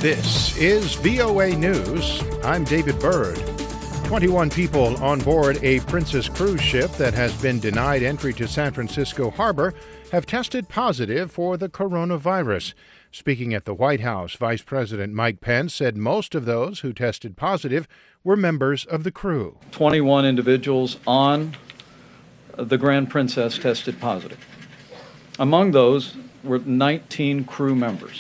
This is VOA News. I'm David Byrd. 21 people on board a Princess cruise ship that has been denied entry to San Francisco Harbor have tested positive for the coronavirus. Speaking at the White House, Vice President Mike Pence said most of those who tested positive were members of the crew. 21 individuals on the Grand Princess tested positive. Among those were 19 crew members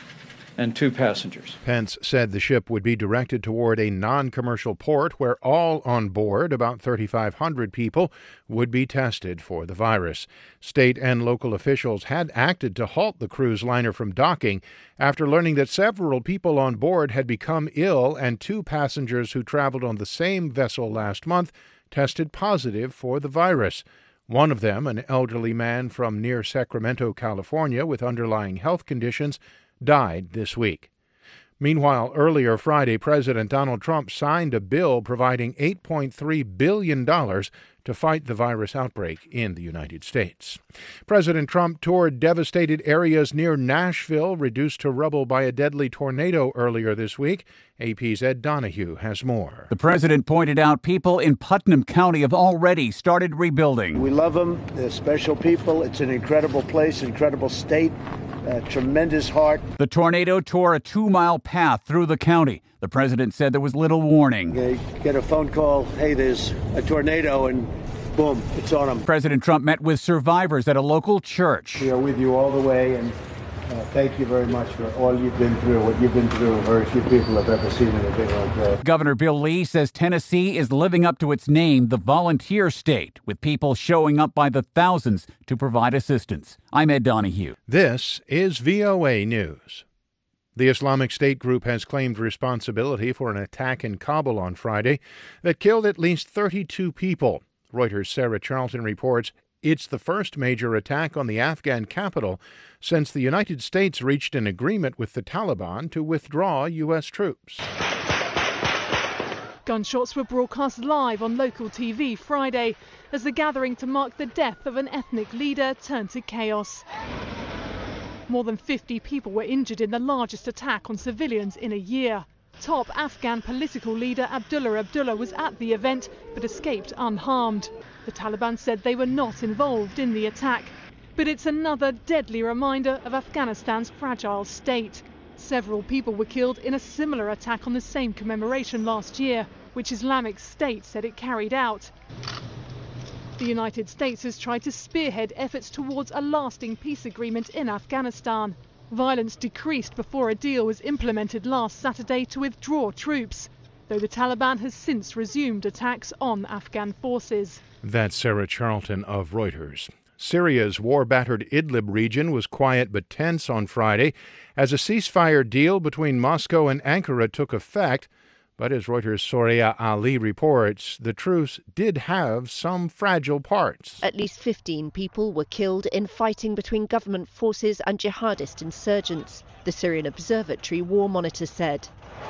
and 2 passengers. Pence said the ship would be directed toward a non-commercial port where all on board, about 3,500 people, would be tested for the virus. State and local officials had acted to halt the cruise liner from docking after learning that several people on board had become ill and 2 passengers who traveled on the same vessel last month tested positive for the virus. One of them, an elderly man from near Sacramento, California, with underlying health conditions, died this week. Meanwhile, earlier Friday, President Donald Trump signed a bill providing $8.3 billion to fight the virus outbreak in the United States. President Trump toured devastated areas near Nashville, reduced to rubble by a deadly tornado earlier this week. AP's Ed Donahue has more. The president pointed out people in Putnam County have already started rebuilding. We love them. They're special people. It's an incredible place, incredible state. Tremendous heart. The tornado tore a 2-mile path through the county. The president said there was little warning. They get a phone call, hey, there's a tornado, and boom, it's on them. President Trump met with survivors at a local church. We are with you all the way, and thank you very much for all you've been through. What you've been through, very few people have ever seen anything like that. Governor Bill Lee says Tennessee is living up to its name, the volunteer state, with people showing up by the thousands to provide assistance. I'm Ed Donahue. This is VOA News. The Islamic State group has claimed responsibility for an attack in Kabul on Friday that killed at least 32 people. Reuters' Sarah Charlton reports it's the first major attack on the Afghan capital since the United States reached an agreement with the Taliban to withdraw U.S. troops. Gunshots were broadcast live on local TV Friday as the gathering to mark the death of an ethnic leader turned to chaos. More than 50 people were injured in the largest attack on civilians in a year. Top Afghan political leader Abdullah Abdullah was at the event but escaped unharmed. The Taliban said they were not involved in the attack, but it's another deadly reminder of Afghanistan's fragile state. Several people were killed in a similar attack on the same commemoration last year, which Islamic State said it carried out. The United States has tried to spearhead efforts towards a lasting peace agreement in Afghanistan. Violence decreased before a deal was implemented last Saturday to withdraw troops, though the Taliban has since resumed attacks on Afghan forces. That's Sarah Charlton of Reuters. Syria's war-battered Idlib region was quiet but tense on Friday as a ceasefire deal between Moscow and Ankara took effect. But as Reuters' Soria Ali reports, the truce did have some fragile parts. At least 15 people were killed in fighting between government forces and jihadist insurgents, the Syrian Observatory War Monitor said.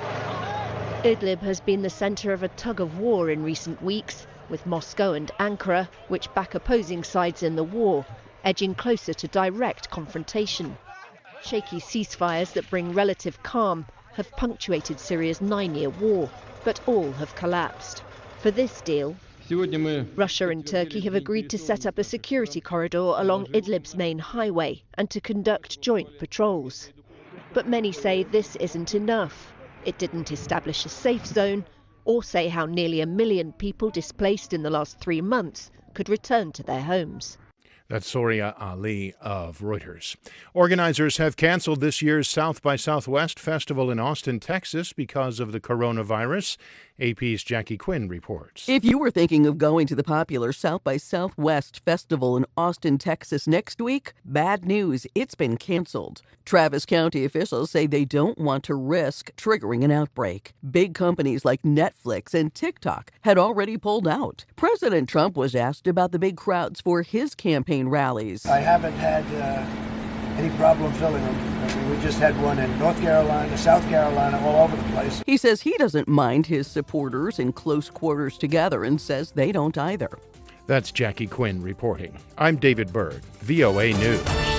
Idlib has been the centre of a tug-of-war in recent weeks, with Moscow and Ankara, which back opposing sides in the war, edging closer to direct confrontation. Shaky ceasefires that bring relative calm have punctuated Syria's 9-year war, but all have collapsed. For this deal, Russia and Turkey have agreed to set up a security corridor along Idlib's main highway and to conduct joint patrols. But many say this isn't enough. It didn't establish a safe zone or say how nearly 1 million people displaced in the last 3 months could return to their homes. That's Soria Ali of Reuters. Organizers have canceled this year's South by Southwest Festival in Austin, Texas because of the coronavirus. AP's Jackie Quinn reports. If you were thinking of going to the popular South by Southwest Festival in Austin, Texas next week, bad news, it's been canceled. Travis County officials say they don't want to risk triggering an outbreak. Big companies like Netflix and TikTok had already pulled out. President Trump was asked about the big crowds for his campaign rallies. I haven't had any problem filling them. We just had one in North Carolina, South Carolina, all over the place. He says he doesn't mind his supporters in close quarters together and says they don't either. That's Jackie Quinn reporting. I'm David Byrd, VOA News.